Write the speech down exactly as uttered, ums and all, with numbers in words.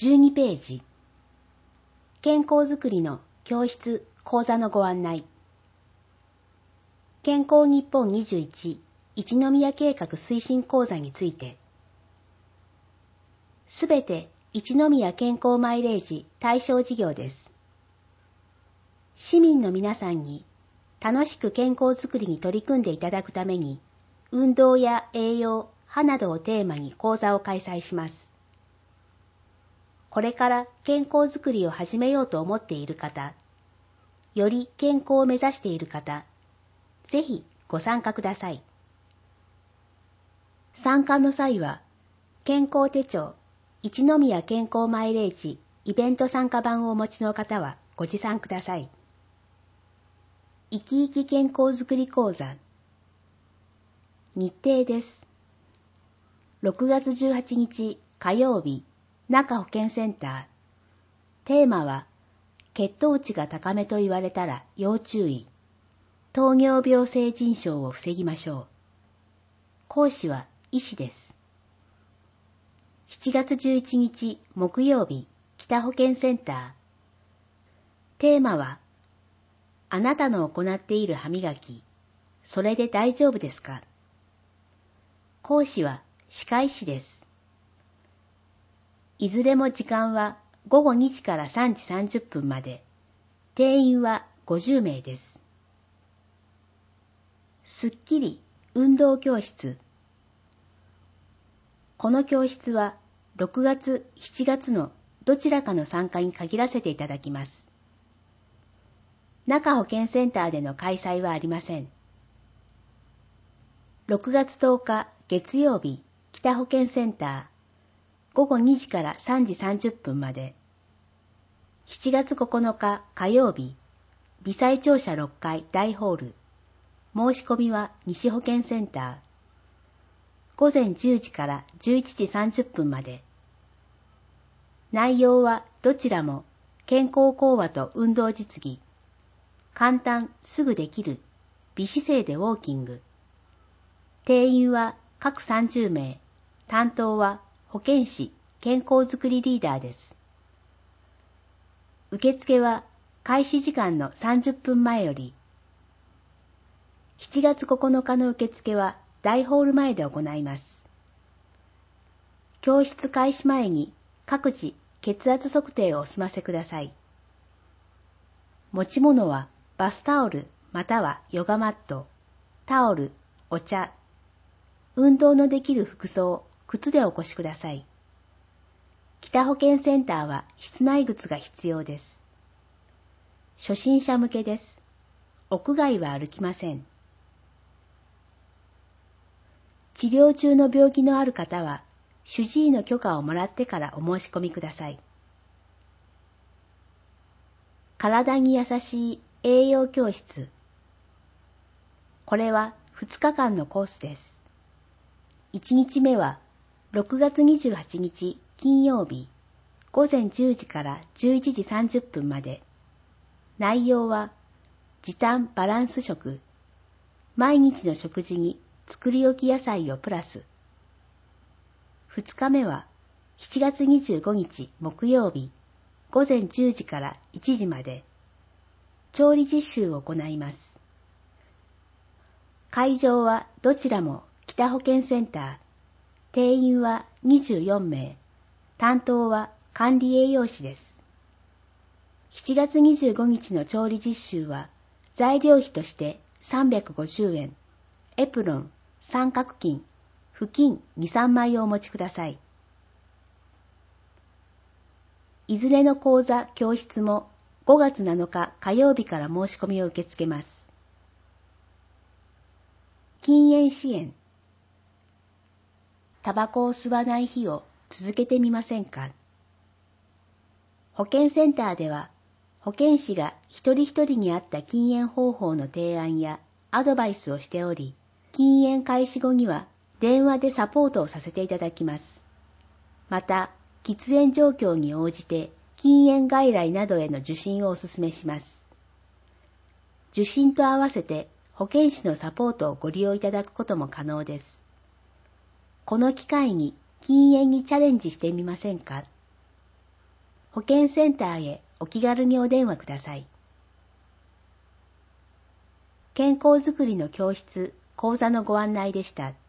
じゅうにページ。健康づくりの教室講座のご案内。健康日本にじゅういち一宮計画推進講座について、すべて一宮健康マイレージ対象事業です。市民の皆さんに楽しく健康づくりに取り組んでいただくために、運動や栄養、歯などをテーマに講座を開催します。これから健康づくりを始めようと思っている方、より健康を目指している方、ぜひご参加ください。参加の際は、健康手帳、一宮健康マイレージイベント参加版をお持ちの方はご持参ください。生き生き健康づくり講座。日程です。ろくがつじゅうはちにち火曜日、中保健センター。テーマは、血糖値が高めと言われたら要注意。糖尿病性腎症を防ぎましょう。講師は医師です。しちがつじゅういちにち木曜日、北保健センター。テーマは、あなたの行っている歯磨き、それで大丈夫ですか？講師は歯科医師です。いずれも時間はごごにじからさんじさんじゅっぷんまで、定員はごじゅうめいです。すっきり運動教室。この教室はろくがつ、しちがつのどちらかの参加に限らせていただきます。中保健センターでの開催はありません。ろくがつとおか月曜日、北保健センター、ごごにじからさんじさんじゅっぷんまで。しちがつここのか火曜日、微細庁舎ろっかい大ホール。申し込みは西保健センター。ごぜんじゅうじからじゅういちじさんじゅっぷんまで。内容はどちらも健康講話と運動実技。簡単、すぐできる。微姿勢でウォーキング。定員は各さんじゅうめい。担当は保健師、健康づくりリーダーです。受付は開始時間のさんじゅっぷんまえより。しちがつここのかの受付は大ホール前で行います。教室開始前に各自血圧測定をお済ませください。持ち物はバスタオルまたはヨガマット、タオル、お茶、運動のできる服装、靴でお越しください。北保健センターは室内靴が必要です。初心者向けです。屋外は歩きません。治療中の病気のある方は、主治医の許可をもらってからお申し込みください。体に優しい栄養教室。これはふつかかんのコースです。いちにちめはろくがつにじゅうはちにち金曜日、ごぜんじゅうじからじゅういちじさんじゅっぷんまで。内容は時短バランス食。毎日の食事に作り置き野菜をプラス。ふつかめはしちがつにじゅうごにち木曜日、ごぜんじゅうじからいちじまで。調理実習を行います。会場はどちらも北保健センター。定員はにじゅうよんめい。担当は管理栄養士です。しちがつにじゅうごにちの調理実習は材料費としてさんびゃくごじゅうえん、エプロン、三角巾、布巾に、さんまいをお持ちください。いずれの講座、教室もごがつなのか火曜日から申し込みを受け付けます。禁煙支援。タバコを吸わない日を続けてみませんか？保健センターでは、保健師が一人一人に合った禁煙方法の提案やアドバイスをしており、禁煙開始後には電話でサポートをさせていただきます。また、喫煙状況に応じて禁煙外来などへの受診をお勧めします。受診と合わせて保健師のサポートをご利用いただくことも可能です。この機会に禁煙にチャレンジしてみませんか？ 保健センターへお気軽にお電話ください。健康づくりの教室、講座のご案内でした。